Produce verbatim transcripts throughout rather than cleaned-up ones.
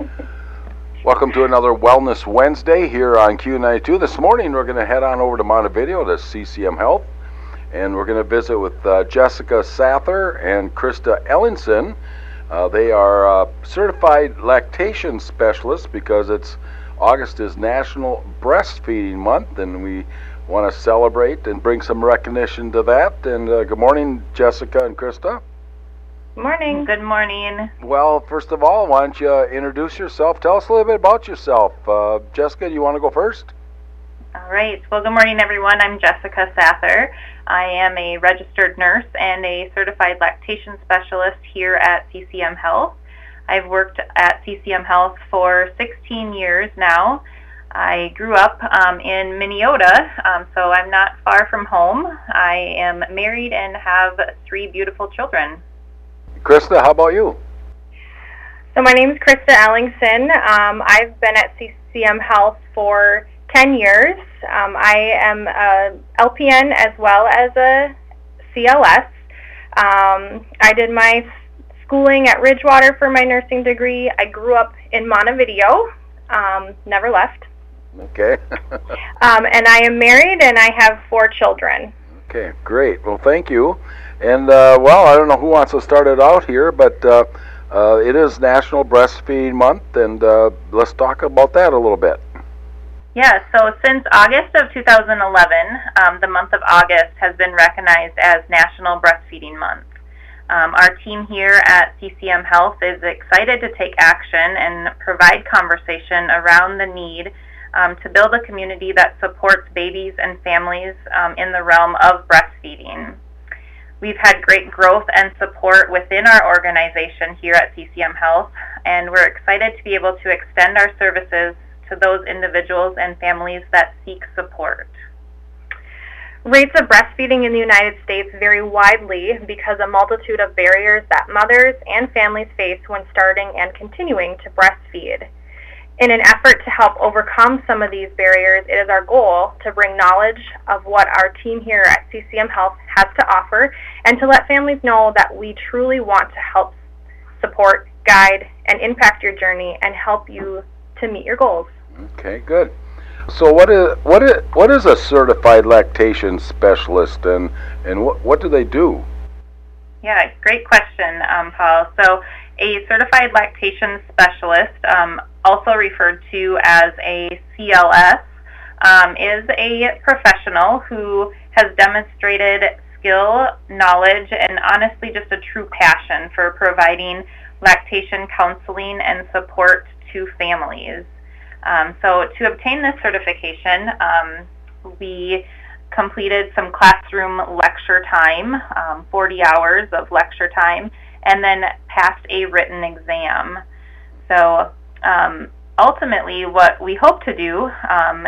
Welcome to another Wellness Wednesday here on Q ninety-two. This morning we're going to head on over to Montevideo to C C M Health, and we're going to visit with uh, Jessica Sather and Krista Ellingson. Uh, they are uh, certified lactation specialists because it's August is National Breastfeeding Month, and we want to celebrate and bring some recognition to that. And uh, good morning, Jessica and Krista. Morning. Good morning. Well, first of all, why don't you introduce yourself? Tell us a little bit about yourself. Uh, Jessica, do you want to go first? All right. Well, good morning, everyone. I'm Jessica Sather. I am a registered nurse and a certified lactation specialist here at C C M Health. I've worked at C C M Health for sixteen years now. I grew up um, in Minneota, um, so I'm not far from home. I am married and have three beautiful children. Krista, how about you? So my name is Krista Ellingson. Um, I've been at C C M Health for ten years. Um, I am a L P N as well as a C L S. Um, I did my schooling at Ridgewater for my nursing degree. I grew up in Montevideo, um, never left. Okay. um, and I am married and I have four children. Okay, great. Well, thank you. And, uh, well, I don't know who wants to start it out here, but uh, uh, it is National Breastfeeding Month, and uh, let's talk about that a little bit. Yeah, so since August of two thousand eleven, um, the month of August has been recognized as National Breastfeeding Month. Um, our team here at C C M Health is excited to take action and provide conversation around the need um, to build a community that supports babies and families um, in the realm of breastfeeding. We've had great growth and support within our organization here at C C M Health, and we're excited to be able to extend our services to those individuals and families that seek support. Rates of breastfeeding in the United States vary widely because of a multitude of barriers that mothers and families face when starting and continuing to breastfeed. In an effort to help overcome some of these barriers, it is our goal to bring knowledge of what our team here at C C M Health has to offer and to let families know that we truly want to help support, guide, and impact your journey and help you to meet your goals. Okay, good. So what is what is what is a certified lactation specialist, and and what what do they do? Yeah, great question, um, Paul. So a certified lactation specialist, um, also referred to as a C L S, um, is a professional who has demonstrated skill, knowledge, and honestly just a true passion for providing lactation counseling and support to families. Um, so to obtain this certification, um, we completed some classroom lecture time, um, forty hours of lecture time, and then passed a written exam. So um, ultimately what we hope to do um,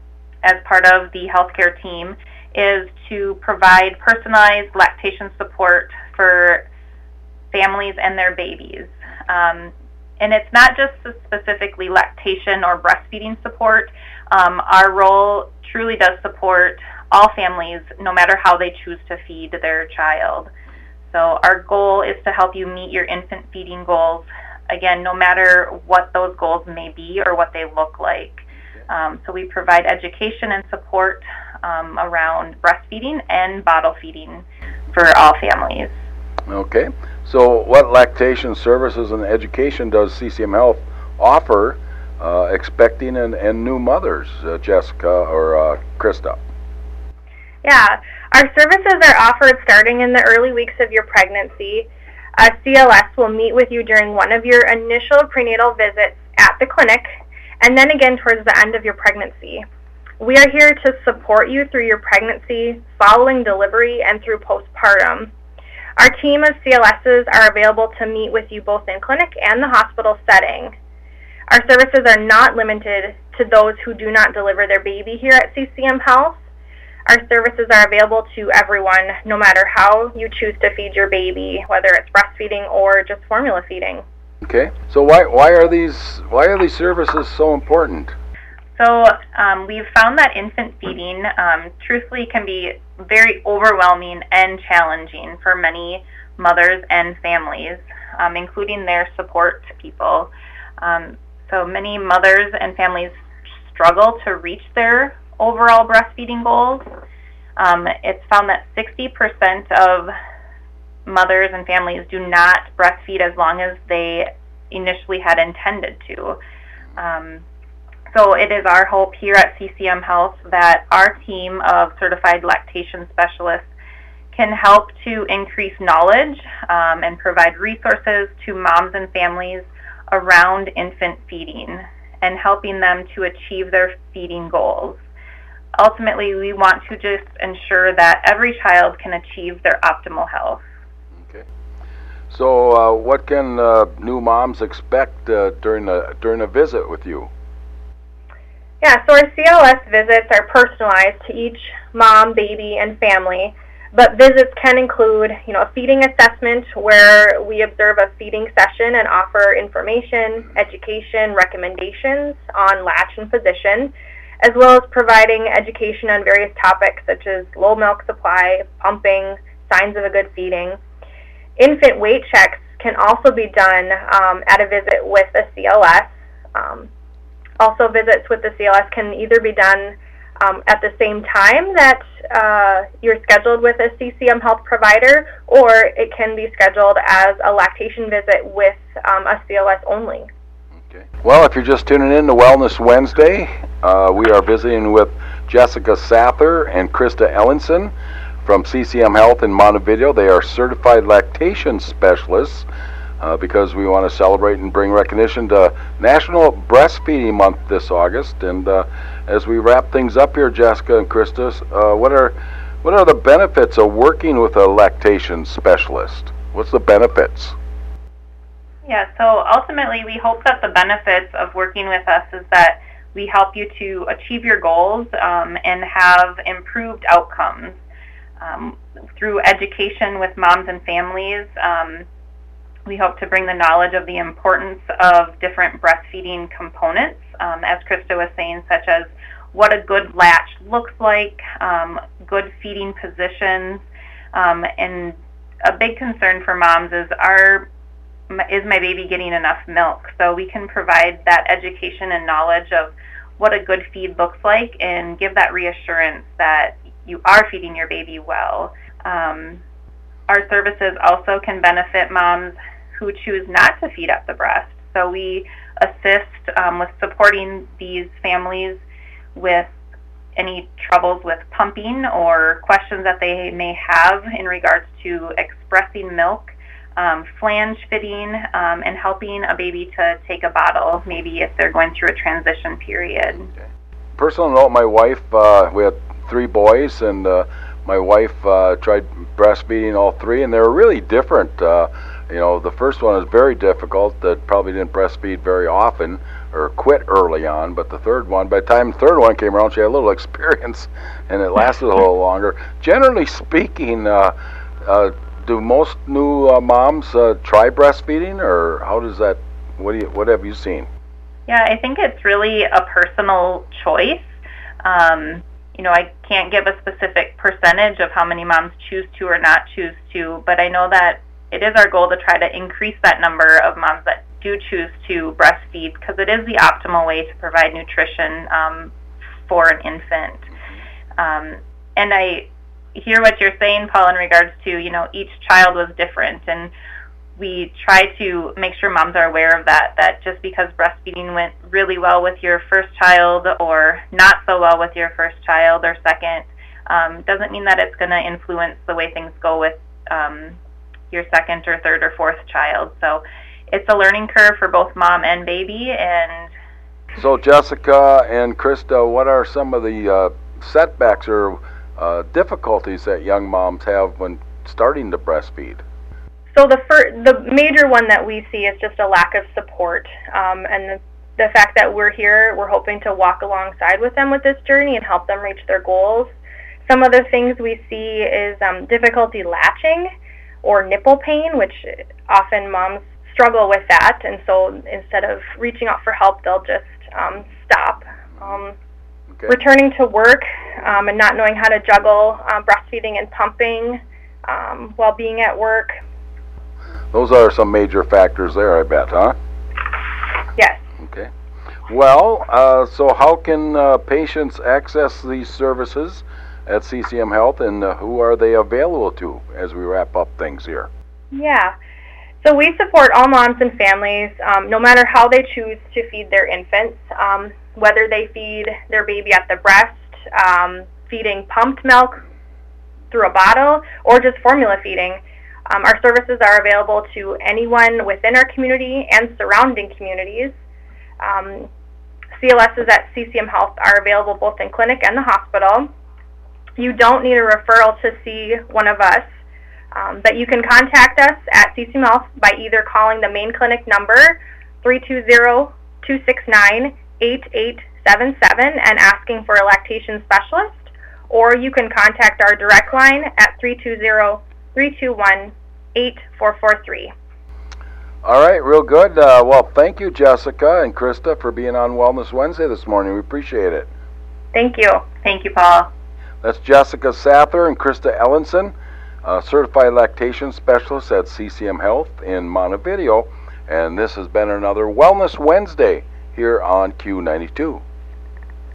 as part of the healthcare team is to provide personalized lactation support for families and their babies. Um, And it's not just specifically lactation or breastfeeding support. Um, our role truly does support all families, no matter how they choose to feed their child. So our goal is to help you meet your infant feeding goals, again, no matter what those goals may be or what they look like. Um, so we provide education and support um, around breastfeeding and bottle feeding for all families. Okay. So what lactation services and education does C C M Health offer uh, expecting and, and new mothers, uh, Jessica or uh, Krista? Yeah, our services are offered starting in the early weeks of your pregnancy. A C L S will meet with you during one of your initial prenatal visits at the clinic and then again towards the end of your pregnancy. We are here to support you through your pregnancy, following delivery, and through postpartum. Our team of C L Ss are available to meet with you both in clinic and the hospital setting. Our services are not limited to those who do not deliver their baby here at C C M Health. Our services are available to everyone, no matter how you choose to feed your baby, whether it's breastfeeding or just formula feeding. Okay. So why why are these why are these services so important? So um, we've found that infant feeding, um, truthfully, can be very overwhelming and challenging for many mothers and families, um, including their support people. Um, so many mothers and families struggle to reach their overall breastfeeding goals. Um, it's found that sixty percent of mothers and families do not breastfeed as long as they initially had intended to. Um, so it is our hope here at C C M Health that our team of certified lactation specialists can help to increase knowledge um, and provide resources to moms and families around infant feeding and helping them to achieve their feeding goals. Ultimately, we want to just ensure that every child can achieve their optimal health. Okay. So, uh, what can uh, new moms expect uh, during a during a visit with you? Yeah, so our C L S visits are personalized to each mom, baby, and family. But visits can include, you know, a feeding assessment where we observe a feeding session and offer information, education, recommendations on latch and position, as well as providing education on various topics such as low milk supply, pumping, signs of a good feeding. Infant weight checks can also be done um, at a visit with a C L S. Um, also, visits with the C L S can either be done Um, at the same time that uh, you're scheduled with a C C M Health provider, or it can be scheduled as a lactation visit with um, a C L S only. Okay. Well, if you're just tuning in to Wellness Wednesday, uh, we are visiting with Jessica Sather and Krista Ellinson from C C M Health in Montevideo. They are certified lactation specialists uh, because we want to celebrate and bring recognition to National Breastfeeding Month this August. And uh, as we wrap things up here, Jessica and Krista, uh, what are what are the benefits of working with a lactation specialist? What's the benefits? Yeah, so ultimately we hope that the benefits of working with us is that we help you to achieve your goals um, and have improved outcomes. Um, through education with moms and families, um, we hope to bring the knowledge of the importance of different breastfeeding components, um, as Krista was saying, such as what a good latch looks like, um, good feeding positions, um, and a big concern for moms is, are, is my baby getting enough milk? So we can provide that education and knowledge of what a good feed looks like and give that reassurance that you are feeding your baby well. Um, our services also can benefit moms who choose not to feed at the breast. So we assist um, with supporting these families with any troubles with pumping or questions that they may have in regards to expressing milk, um, flange fitting, um, and helping a baby to take a bottle, maybe if they're going through a transition period. Okay. Personal note, my wife, uh, we had three boys, and uh, my wife uh, tried breastfeeding all three, and they were really different. Uh, you know, the first one was very difficult, that probably didn't breastfeed very often or quit early on, but the third one, by the time the third one came around, she had a little experience, and it lasted a little longer. Generally speaking, uh, uh, do most new uh, moms uh, try breastfeeding, or how does that, what do you, what have you seen? Yeah, I think it's really a personal choice. Um, you know, I can't give a specific percentage of how many moms choose to or not choose to, but I know that it is our goal to try to increase that number of moms that do choose to breastfeed, because it is the optimal way to provide nutrition um, for an infant. Um, and I hear what you're saying, Paul, in regards to, you know, each child was different, and we try to make sure moms are aware of that, that just because breastfeeding went really well with your first child or not so well with your first child or second, um, doesn't mean that it's going to influence the way things go with um, your second or third or fourth child. So it's a learning curve for both mom and baby. And so Jessica and Krista, what are some of the uh, setbacks or uh, difficulties that young moms have when starting to breastfeed? So the fir- the major one that we see is just a lack of support, um, and the, the fact that we're here, we're hoping to walk alongside with them with this journey and help them reach their goals. Some other things we see is um, difficulty latching or nipple pain, which often moms struggle with that, and so instead of reaching out for help, they'll just um, stop. Um, okay. Returning to work um, and not knowing how to juggle um, breastfeeding and pumping um, while being at work. Those are some major factors there, I bet, huh? Yes. Okay. Well, uh, so how can uh, patients access these services at C C M Health, and uh, who are they available to as we wrap up things here? Yeah. So we support all moms and families, um, no matter how they choose to feed their infants, um, whether they feed their baby at the breast, um, feeding pumped milk through a bottle, or just formula feeding. Um, our services are available to anyone within our community and surrounding communities. Um, C L Ss at C C M Health are available both in clinic and the hospital. You don't need a referral to see one of us, um, but you can contact us at C C M Health by either calling the main clinic number three two zero, two six nine, eight eight seven seven and asking for a lactation specialist, or you can contact our direct line at three two zero, three two one, eight four four three. All right, real good. Uh, well, thank you, Jessica and Krista, for being on Wellness Wednesday this morning. We appreciate it. Thank you. Thank you, Paul. That's Jessica Sather and Krista Ellenson, uh, certified lactation specialists at C C M Health in Montevideo. And this has been another Wellness Wednesday here on Q ninety-two.